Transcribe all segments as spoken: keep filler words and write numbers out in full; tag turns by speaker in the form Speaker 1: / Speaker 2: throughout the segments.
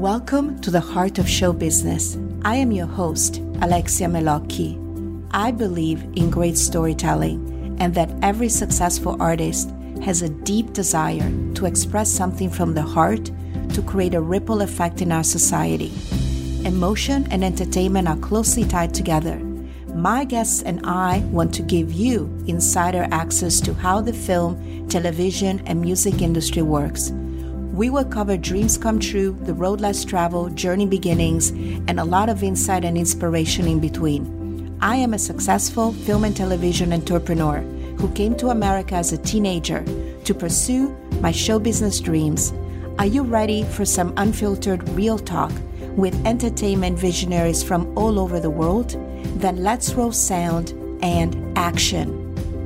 Speaker 1: Welcome to the Heart of Show Business. I am your host, Alexia Melocchi. I believe in great storytelling and that every successful artist has a deep desire to express something from the heart to create a ripple effect in our society. Emotion and entertainment are closely tied together. My guests and I want to give you insider access to how the film, television, and music industry works. We will cover dreams come true, the road less traveled, journey beginnings, and a lot of insight and inspiration in between. I am a successful film and television entrepreneur who came to America as a teenager to pursue my show business dreams. Are you ready for some unfiltered real talk with entertainment visionaries from all over the world? Then let's roll sound and action.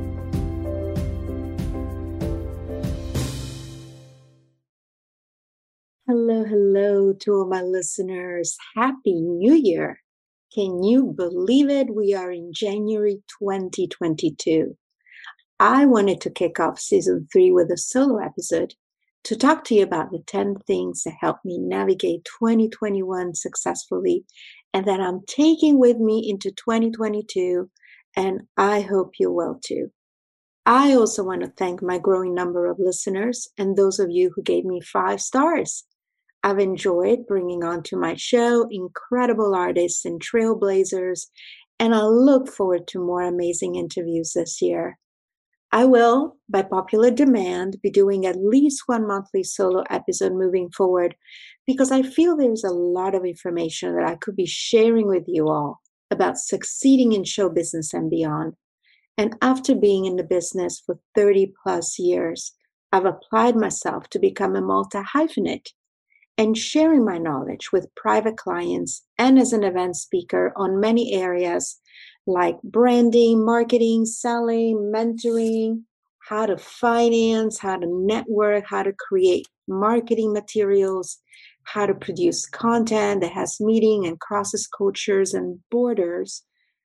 Speaker 1: Hello, hello to all my listeners. Happy New Year. Can you believe it? We are in January twenty twenty-two. I wanted to kick off season three with a solo episode to talk to you about the ten things that helped me navigate twenty twenty-one successfully and that I'm taking with me into twenty twenty-two, and I hope you will too. I also want to thank my growing number of listeners and those of you who gave me five stars. I've enjoyed bringing onto my show incredible artists and trailblazers, and I look forward to more amazing interviews this year. I will, by popular demand, be doing at least one monthly solo episode moving forward because I feel there's a lot of information that I could be sharing with you all about succeeding in show business and beyond. And after being in the business for thirty plus years, I've applied myself to become a multi-hyphenate and sharing my knowledge with private clients and as an event speaker on many areas like branding, marketing, selling, mentoring, how to finance, how to network, how to create marketing materials, how to produce content that has meaning and crosses cultures and borders.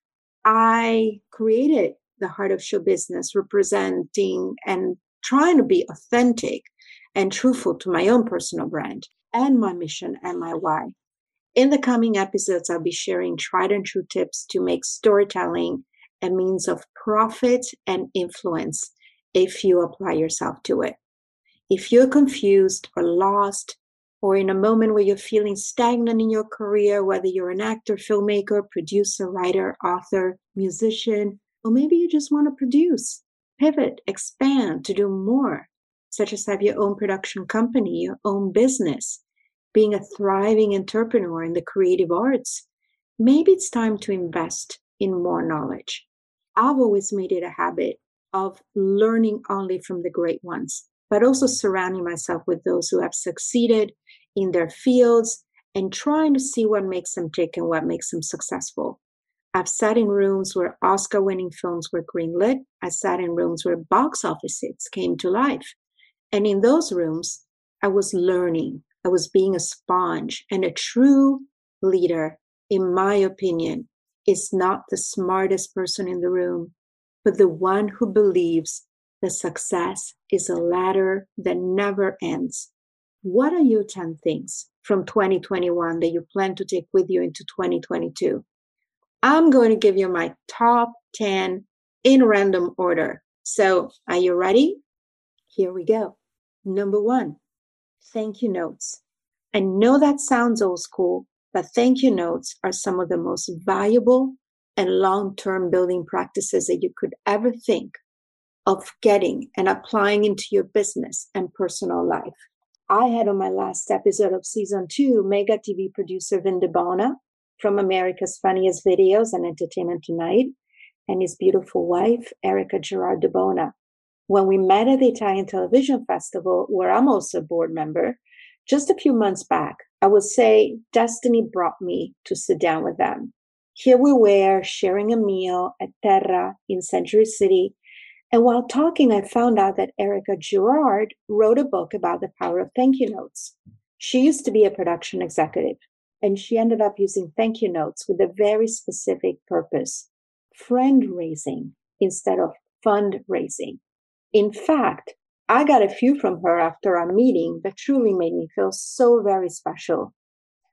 Speaker 1: I created the Heart of Show Business, representing and trying to be authentic and truthful to my own personal brand and my mission and my why. In the coming episodes, I'll be sharing tried and true tips to make storytelling a means of profit and influence if you apply yourself to it. If you're confused or lost, or in a moment where you're feeling stagnant in your career, whether you're an actor, filmmaker, producer, writer, author, musician, or maybe you just want to produce, pivot, expand to do more, such as have your own production company, your own business, being a thriving entrepreneur in the creative arts, maybe it's time to invest in more knowledge. I've always made it a habit of learning only from the great ones, but also surrounding myself with those who have succeeded in their fields and trying to see what makes them tick and what makes them successful. I've sat in rooms where Oscar-winning films were greenlit. I sat in rooms where box office hits came to life. And in those rooms, I was learning. I was being a sponge. And a true leader, in my opinion, is not the smartest person in the room, but the one who believes that success is a ladder that never ends. What are your ten things from twenty twenty-one that you plan to take with you into twenty twenty-two? I'm going to give you my top ten in random order. So are you ready? Here we go. Number one, thank you notes. I know that sounds old school, but thank you notes are some of the most valuable and long-term building practices that you could ever think of getting and applying into your business and personal life. I had on my last episode of season two, Mega T V producer Vin DeBona from America's Funniest Videos and Entertainment Tonight, and his beautiful wife, Erica Gerard DeBona. When we met at the Italian Television Festival, where I'm also a board member, just a few months back, I would say destiny brought me to sit down with them. Here we were sharing a meal at Terra in Century City. And while talking, I found out that Erica Gerard wrote a book about the power of thank you notes. She used to be a production executive, and she ended up using thank you notes with a very specific purpose, friend raising instead of fundraising. In fact, I got a few from her after our meeting that truly made me feel so very special.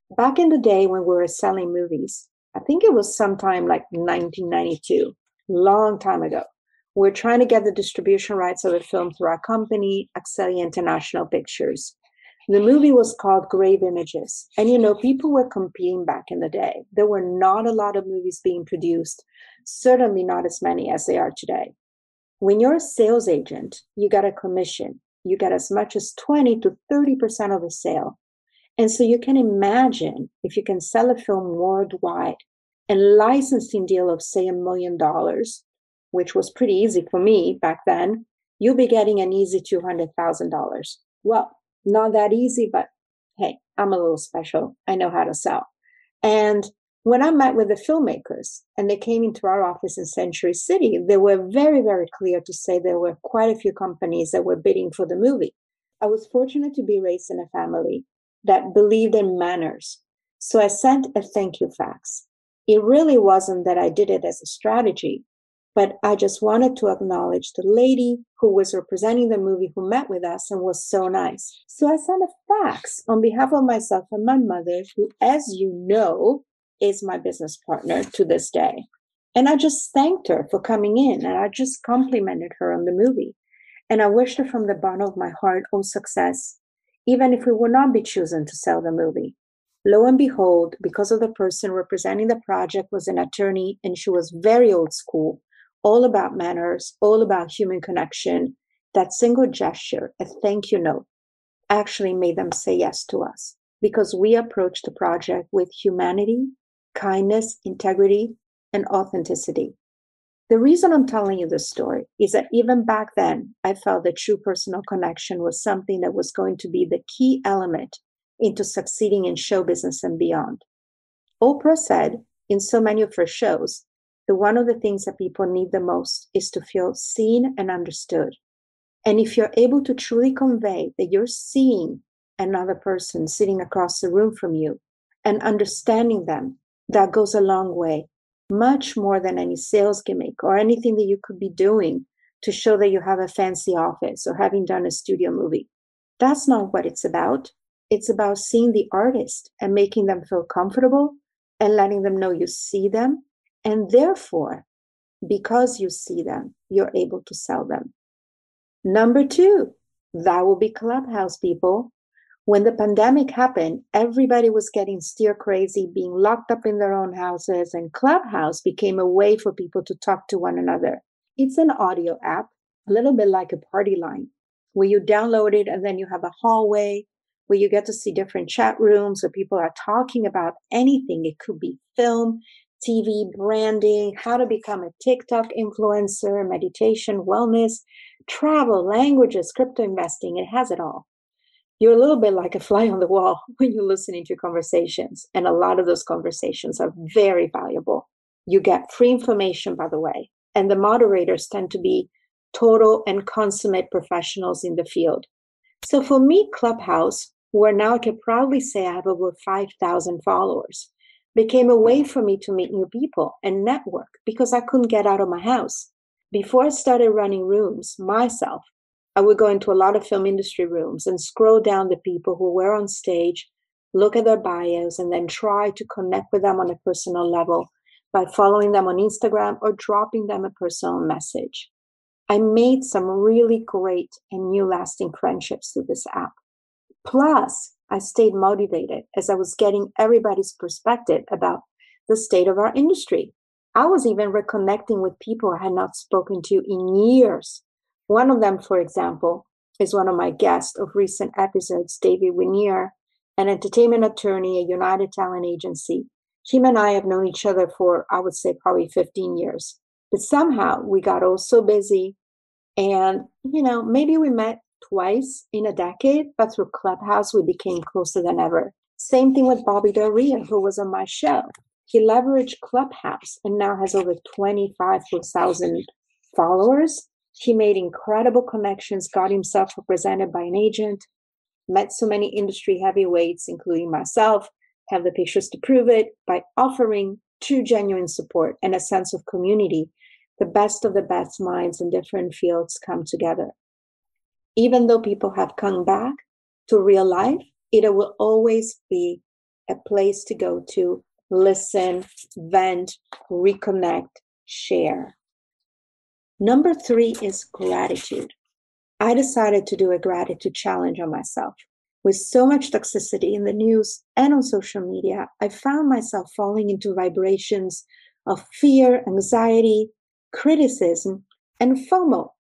Speaker 1: Back in the day when we were selling movies, I think it was sometime like nineteen ninety-two, long time ago. We're trying to get the distribution rights of a film through our company, Axelia International Pictures. The movie was called Grave Images. And you know, people were competing back in the day. There were not a lot of movies being produced, certainly not as many as they are today. When you're a sales agent, you get a commission. You get as much as twenty to thirty percent of a sale. And so you can imagine if you can sell a film worldwide and licensing deal of say a million dollars, which was pretty easy for me back then, you'll be getting an easy two hundred thousand dollars. Well, not that easy, but hey, I'm a little special. I know how to sell. And when I met with the filmmakers and they came into our office in Century City, they were very, very clear to say there were quite a few companies that were bidding for the movie. I was fortunate to be raised in a family that believed in manners. So I sent a thank you fax. It really wasn't that I did it as a strategy, but I just wanted to acknowledge the lady who was representing the movie who met with us and was so nice. So I sent a fax on behalf of myself and my mother, who, as you know, is my business partner to this day. And I just thanked her for coming in and I just complimented her on the movie. And I wished her from the bottom of my heart all success, even if we would not be chosen to sell the movie. Lo and behold, because of the person representing the project was an attorney and she was very old school, all about manners, all about human connection, that single gesture, a thank you note, actually made them say yes to us because we approached the project with humanity, kindness, integrity, and authenticity. The reason I'm telling you this story is that even back then, I felt that true personal connection was something that was going to be the key element into succeeding in show business and beyond. Oprah said in so many of her shows that one of the things that people need the most is to feel seen and understood. And if you're able to truly convey that you're seeing another person sitting across the room from you and understanding them, that goes a long way, much more than any sales gimmick or anything that you could be doing to show that you have a fancy office or having done a studio movie. That's not what it's about. It's about seeing the artist and making them feel comfortable and letting them know you see them. And therefore, because you see them, you're able to sell them. Number two, that will be Clubhouse, people. When the pandemic happened, everybody was getting stir crazy, being locked up in their own houses, and Clubhouse became a way for people to talk to one another. It's an audio app, a little bit like a party line, where you download it and then you have a hallway where you get to see different chat rooms where people are talking about anything. It could be film, T V, branding, how to become a TikTok influencer, meditation, wellness, travel, languages, crypto investing. It has it all. You're a little bit like a fly on the wall when you're listening to conversations. And a lot of those conversations are very valuable. You get free information, by the way. And the moderators tend to be total and consummate professionals in the field. So for me, Clubhouse, where now I can proudly say I have over five thousand followers, became a way for me to meet new people and network because I couldn't get out of my house. Before I started running rooms myself, I would go into a lot of film industry rooms and scroll down the people who were on stage, look at their bios, and then try to connect with them on a personal level by following them on Instagram or dropping them a personal message. I made some really great and new lasting friendships through this app. Plus, I stayed motivated as I was getting everybody's perspective about the state of our industry. I was even reconnecting with people I had not spoken to in years. One of them, for example, is one of my guests of recent episodes, David Winier, an entertainment attorney at United Talent Agency. Him and I have known each other for, I would say, probably fifteen years. But somehow we got all so busy and, you know, maybe we met twice in a decade, but through Clubhouse, we became closer than ever. Same thing with Bobby Del Rio, who was on my show. He leveraged Clubhouse and now has over twenty-five thousand followers. He made incredible connections, got himself represented by an agent, met so many industry heavyweights, including myself, have the pictures to prove it, by offering true genuine support and a sense of community. The best of the best minds in different fields come together. Even though people have come back to real life, it will always be a place to go to, listen, vent, reconnect, share. Number three is gratitude. I decided to do a gratitude challenge on myself. With so much toxicity in the news and on social media, I found myself falling into vibrations of fear, anxiety, criticism, and FOMO.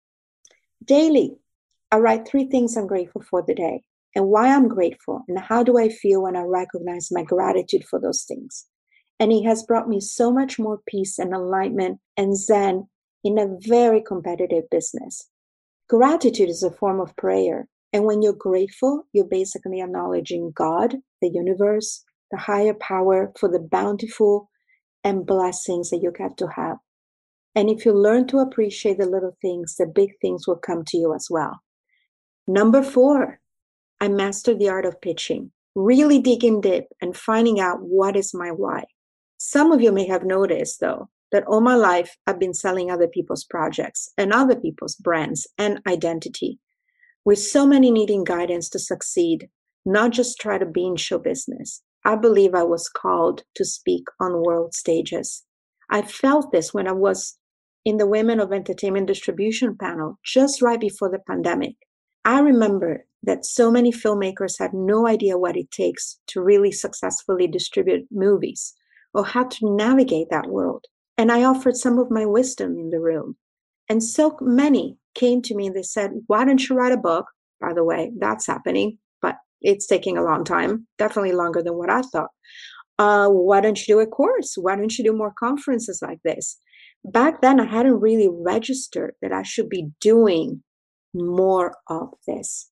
Speaker 1: Daily, I write three things I'm grateful for the day and why I'm grateful and how do I feel when I recognize my gratitude for those things. And it has brought me so much more peace and alignment and zen in a very competitive business. Gratitude is a form of prayer. And when you're grateful, you're basically acknowledging God, the universe, the higher power for the bountiful and blessings that you get to have. And if you learn to appreciate the little things, the big things will come to you as well. Number four, I mastered the art of pitching, really digging deep and finding out what is my why. Some of you may have noticed, though, that all my life I've been selling other people's projects and other people's brands and identity. With so many needing guidance to succeed, not just try to be in show business, I believe I was called to speak on world stages. I felt this when I was in the Women of Entertainment Distribution panel just right before the pandemic. I remember that so many filmmakers had no idea what it takes to really successfully distribute movies or how to navigate that world. And I offered some of my wisdom in the room. And so many came to me and they said, why don't you write a book? By the way, that's happening, but it's taking a long time, definitely longer than what I thought. Uh, why don't you do a course? Why don't you do more conferences like this? Back then, I hadn't really registered that I should be doing more of this.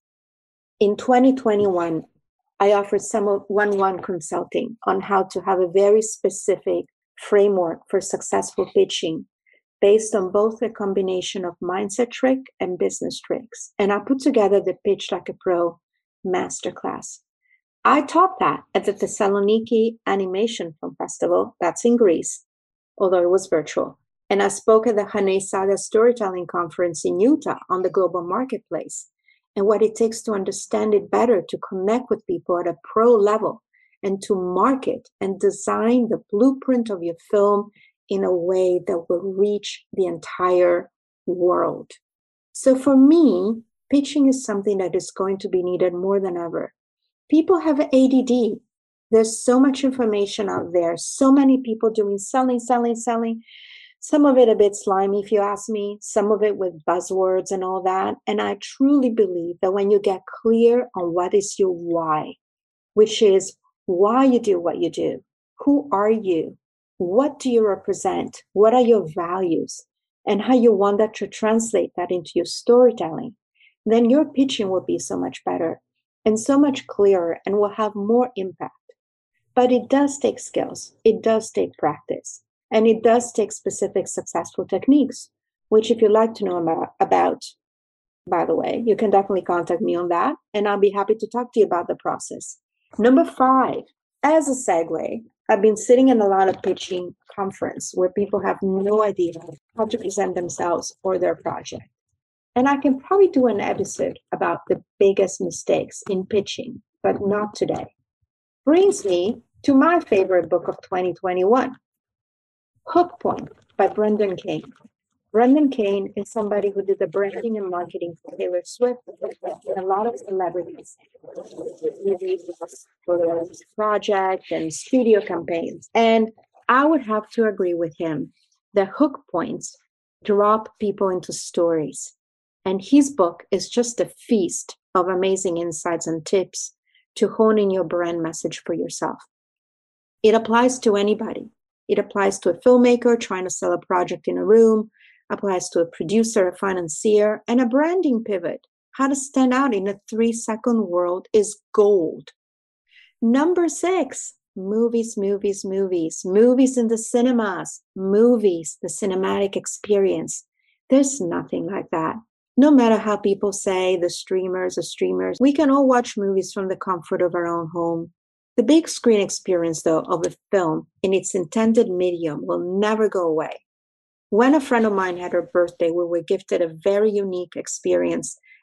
Speaker 1: In twenty twenty-one, I offered some of one-on-one consulting on how to have a very specific framework for successful pitching based on both a combination of mindset trick and business tricks. And I put together the Pitch Like a Pro Masterclass. I taught that at the Thessaloniki Animation Film Festival, that's in Greece, although it was virtual. And I spoke at the Hanei Saga Storytelling Conference in Utah on the global marketplace and what it takes to understand it better, to connect with people at a pro level and to market and design the blueprint of your film in a way that will reach the entire world. So for me, pitching is something that is going to be needed more than ever. People have A D D. There's so much information out there, so many people doing selling, selling, selling. Some of it a bit slimy, if you ask me, some of it with buzzwords and all that. And I truly believe that when you get clear on what is your why, which is why you do what you do, who are you, what do you represent, what are your values, and how you want that to translate that into your storytelling, then your pitching will be so much better and so much clearer and will have more impact. But it does take skills, it does take practice, and it does take specific successful techniques, which if you'd like to know about, about, by the way, you can definitely contact me on that, and I'll be happy to talk to you about the process. Number five, as a segue, I've been sitting in a lot of pitching conference where people have no idea how to present themselves or their project. And I can probably do an episode about the biggest mistakes in pitching, but not today. Brings me to my favorite book of twenty twenty-one, Hook Point by Brendan Kane. Brendan Kane is somebody who did the branding and marketing for Taylor Swift and a lot of celebrities for their project and studio campaigns. And I would have to agree with him. The hook points drop people into stories. And his book is just a feast of amazing insights and tips to hone in your brand message for yourself. It applies to anybody. It applies to a filmmaker trying to sell a project in a room, applies to a producer, a financier, and a branding pivot. How to stand out in a three-second world is gold. Number six, movies, movies, movies, movies in the cinemas, movies, the cinematic experience. There's nothing like that. No matter how people say the streamers are streamers, we can all watch movies from the comfort of our own home. The big screen experience, though, of a film in its intended medium will never go away. When a friend of mine had her birthday, we were gifted a very unique experience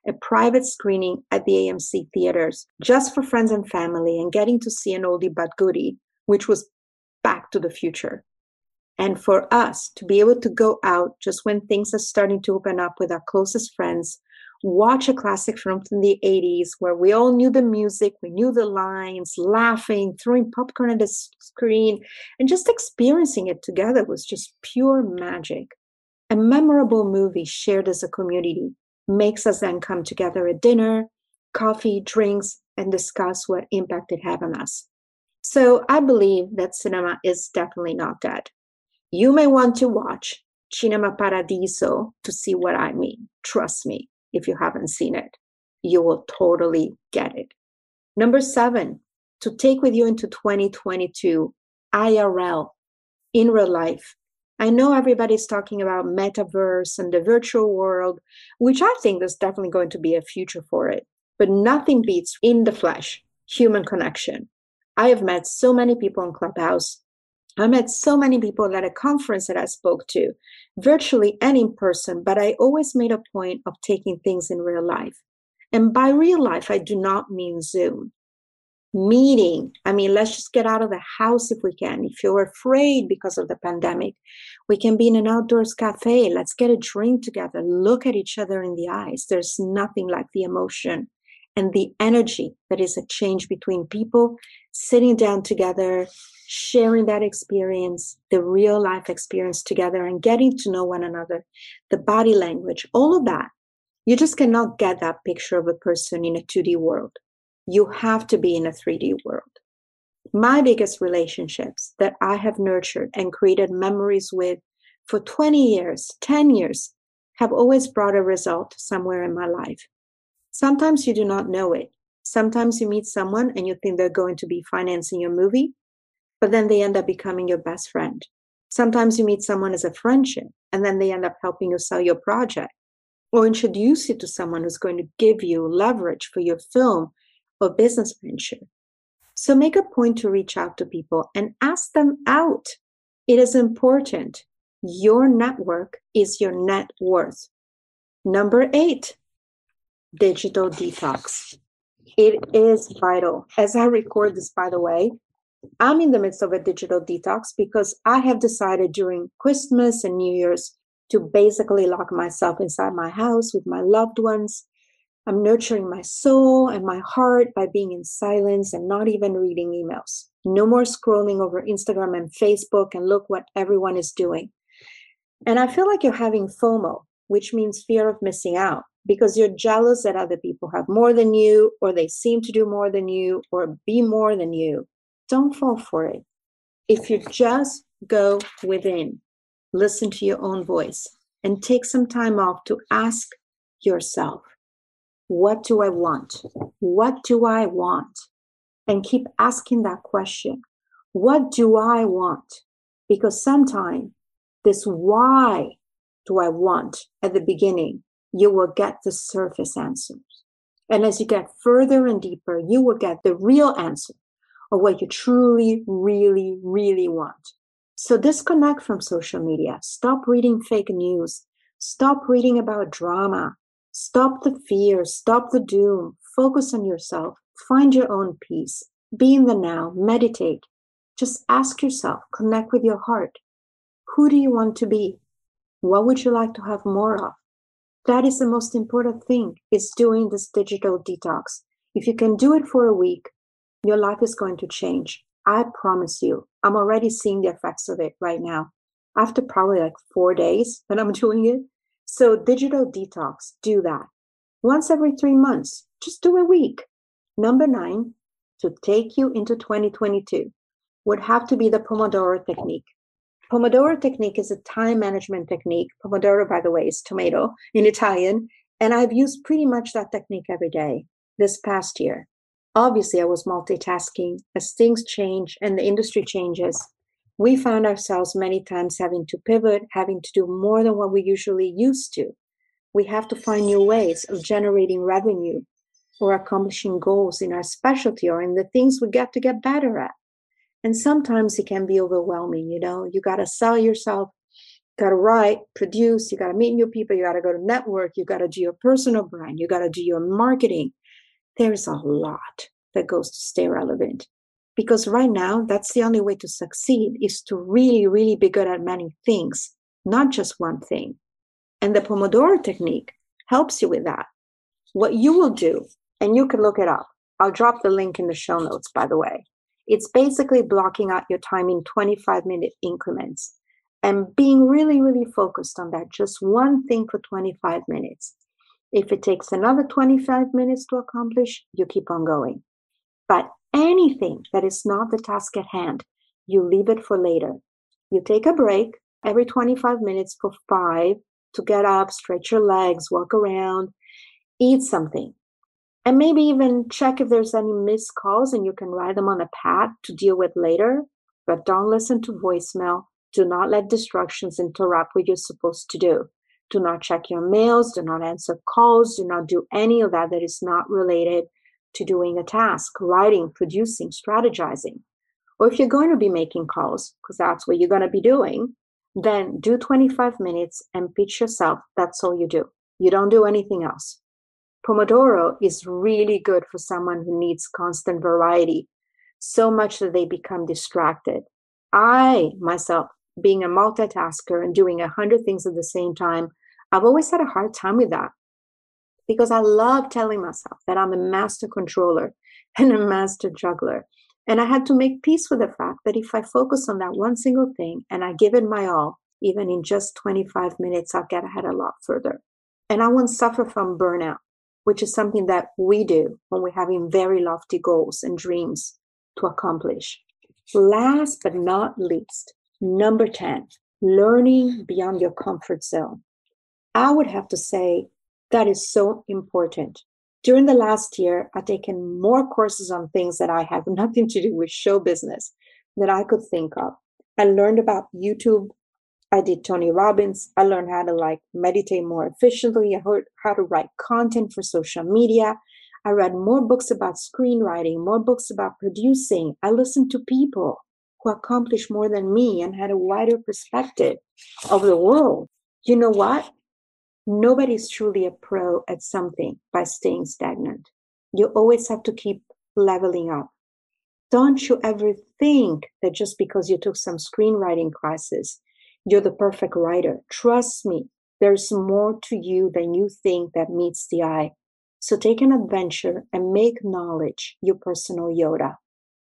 Speaker 1: a private screening at the A M C theaters just for friends and family and getting to see an oldie but goodie, which was Back to the Future. And for us to be able to go out just when things are starting to open up with our closest friends, watch a classic film from the eighties where we all knew the music, we knew the lines, laughing, throwing popcorn at the screen, and just experiencing it together was just pure magic. A memorable movie shared as a community makes us then come together at dinner, coffee, drinks, and discuss what impact it had on us. So I believe that cinema is definitely not dead. You may want to watch Cinema Paradiso to see what I mean. Trust me, if you haven't seen it, you will totally get it. Number seven, to take with you into twenty twenty-two, I R L, in real life. I know everybody's talking about metaverse and the virtual world, which I think there's definitely going to be a future for it, but nothing beats in the flesh, human connection. I have met so many people in Clubhouse. I met so many people at a conference that I spoke to, virtually and in person, but I always made a point of taking things in real life. And by real life, I do not mean Zoom. Meeting, I mean, let's just get out of the house if we can. If you're afraid because of the pandemic, we can be in an outdoors cafe. Let's get a drink together, look at each other in the eyes. There's nothing like the emotion and the energy that is a change between people sitting down together, sharing that experience, the real life experience together, and getting to know one another, the body language, all of that. You just cannot get that picture of a person in a two D world. You have to be in a three D world. My biggest relationships that I have nurtured and created memories with for twenty years, ten years, have always brought a result somewhere in my life. Sometimes you do not know it. Sometimes you meet someone and you think they're going to be financing your movie, but then they end up becoming your best friend. Sometimes you meet someone as a friendship, and then they end up helping you sell your project or introduce you to someone who's going to give you leverage for your film or business venture. So make a point to reach out to people and ask them out. It is important. Your network is your net worth. Number eight, digital detox. It is vital. As I record this, by the way, I'm in the midst of a digital detox because I have decided during Christmas and New Year's to basically lock myself inside my house with my loved ones. I'm nurturing my soul and my heart by being in silence and not even reading emails. No more scrolling over Instagram and Facebook and look what everyone is doing. And I feel like you're having FOMO, which means fear of missing out, because you're jealous that other people have more than you, or they seem to do more than you, or be more than you. Don't fall for it. If you just go within, listen to your own voice, and take some time off to ask yourself, what do I want? What do I want? And keep asking that question. What do I want? Because sometimes this why do I want at the beginning, you will get the surface answers. And as you get further and deeper, you will get the real answer of what you truly, really, really want. So disconnect from social media. Stop reading fake news. Stop reading about drama. Stop the fear. Stop the doom. Focus on yourself. Find your own peace. Be in the now. Meditate. Just ask yourself, connect with your heart. Who do you want to be? What would you like to have more of? That is the most important thing, is doing this digital detox. If you can do it for a week, your life is going to change. I promise you. I'm already seeing the effects of it right now. After probably like four days that I'm doing it. So digital detox, do that. Once every three months, just do a week. Number nine, to take you into twenty twenty-two, would have to be the Pomodoro technique. Pomodoro technique is a time management technique. Pomodoro, by the way, is tomato in Italian. And I've used pretty much that technique every day this past year. Obviously, I was multitasking. As things change and the industry changes, we found ourselves many times having to pivot, having to do more than what we usually used to. We have to find new ways of generating revenue or accomplishing goals in our specialty or in the things we get to get better at. And sometimes it can be overwhelming, you know, you got to sell yourself got to write, produce, you got to meet new people, you got to go to network, you got to do your personal brand, you got to do your marketing. There's a lot that goes to stay relevant. Because right now, that's the only way to succeed is to really, really be good at many things, not just one thing. And the Pomodoro technique helps you with that. What you will do, and you can look it up. I'll drop the link in the show notes, by the way. It's basically blocking out your time in twenty-five minute increments and being really, really focused on that, just one thing for twenty-five minutes. If it takes another twenty-five minutes to accomplish, you keep on going. But anything that is not the task at hand, you leave it for later. You take a break every twenty-five minutes for five to get up, stretch your legs, walk around, eat something. And maybe even check if there's any missed calls and you can write them on a pad to deal with later. But don't listen to voicemail. Do not let distractions interrupt what you're supposed to do. Do not check your mails. Do not answer calls. Do not do any of that that is not related to doing a task, writing, producing, strategizing. Or if you're going to be making calls, because that's what you're going to be doing, then do twenty-five minutes and pitch yourself. That's all you do. You don't do anything else. Pomodoro is really good for someone who needs constant variety, so much that they become distracted. I, myself, being a multitasker and doing a hundred things at the same time, I've always had a hard time with that because I love telling myself that I'm a master controller and a master juggler. And I had to make peace with the fact that if I focus on that one single thing and I give it my all, even in just twenty-five minutes, I'll get ahead a lot further. And I won't suffer from burnout, which is something that we do when we're having very lofty goals and dreams to accomplish. Last but not least, number ten, learning beyond your comfort zone. I would have to say that is so important. During the last year, I've taken more courses on things that I have nothing to do with show business that I could think of. I learned about YouTube. I did Tony Robbins. I learned how to like meditate more efficiently. I heard how to write content for social media. I read more books about screenwriting, more books about producing. I listened to people who accomplished more than me and had a wider perspective of the world. You know what? Nobody's truly a pro at something by staying stagnant. You always have to keep leveling up. Don't you ever think that just because you took some screenwriting classes, you're the perfect writer. Trust me, there's more to you than you think that meets the eye. So take an adventure and make knowledge your personal Yoda.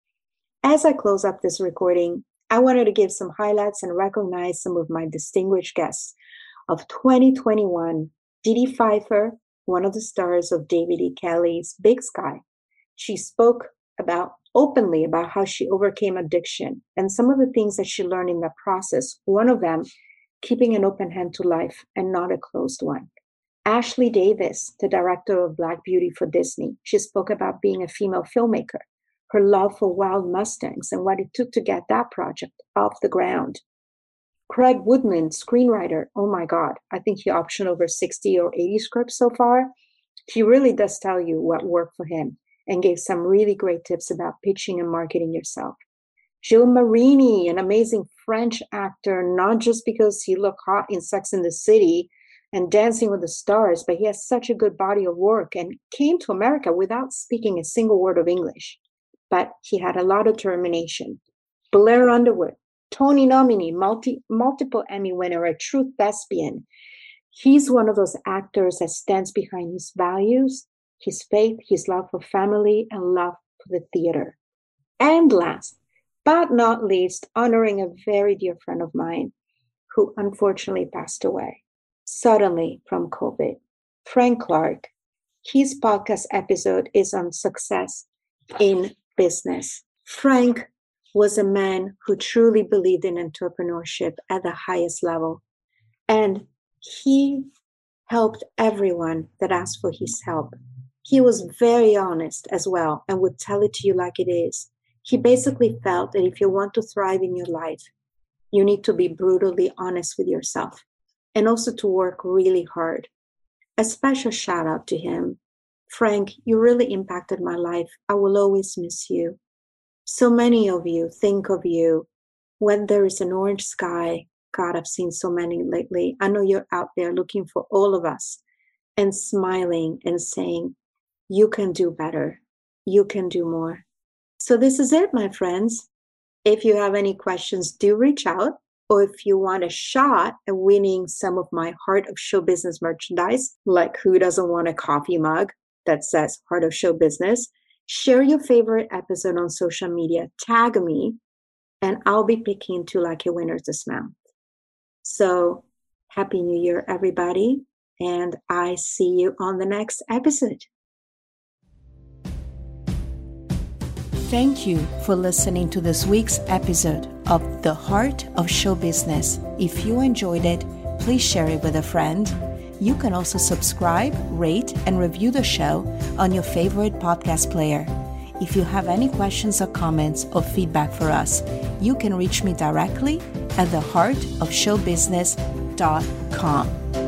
Speaker 1: As I close up this recording, I wanted to give some highlights and recognize some of my distinguished guests of twenty twenty-one. Didi Pfeiffer, one of the stars of David E. Kelley's Big Sky. She spoke about openly about how she overcame addiction and some of the things that she learned in that process. One of them, keeping an open hand to life and not a closed one. Ashley Davis, the director of Black Beauty for Disney, she spoke about being a female filmmaker, her love for wild Mustangs and what it took to get that project off the ground. Craig Woodman, screenwriter, oh my God, I think he optioned over sixty or eighty scripts so far. He really does tell you what worked for him and gave some really great tips about pitching and marketing yourself. Gilles Marini, an amazing French actor, not just because he looked hot in Sex and the City and Dancing with the Stars, but he has such a good body of work and came to America without speaking a single word of English. But he had a lot of determination. Blair Underwood, Tony nominee, multi, multiple Emmy winner, a true thespian. He's one of those actors that stands behind his values, his faith, his love for family, and love for the theater. And last but not least, honoring a very dear friend of mine who unfortunately passed away suddenly from COVID, Frank Clark. His podcast episode is on success in business. Frank was a man who truly believed in entrepreneurship at the highest level. And he helped everyone that asked for his help. He was very honest as well and would tell it to you like it is. He basically felt that if you want to thrive in your life, you need to be brutally honest with yourself and also to work really hard. A special shout out to him. Frank, you really impacted my life. I will always miss you. So many of you think of you when there is an orange sky God, I've seen so many lately. I know you're out there looking for all of us and smiling and saying, you can do better. You can do more. So this is it, my friends. If you have any questions, do reach out. Or if you want a shot at winning some of my Heart of Show Business merchandise, like who doesn't want a coffee mug that says Heart of Show Business, share your favorite episode on social media, tag me, and I'll be picking two lucky winners this month. So Happy New Year, everybody. And I see you on the next episode.
Speaker 2: Thank you for listening to this week's episode of The Heart of Show Business. If you enjoyed it, please share it with a friend. You can also subscribe, rate, and review the show on your favorite podcast player. If you have any questions or comments or feedback for us, you can reach me directly at the heart of show business dot com.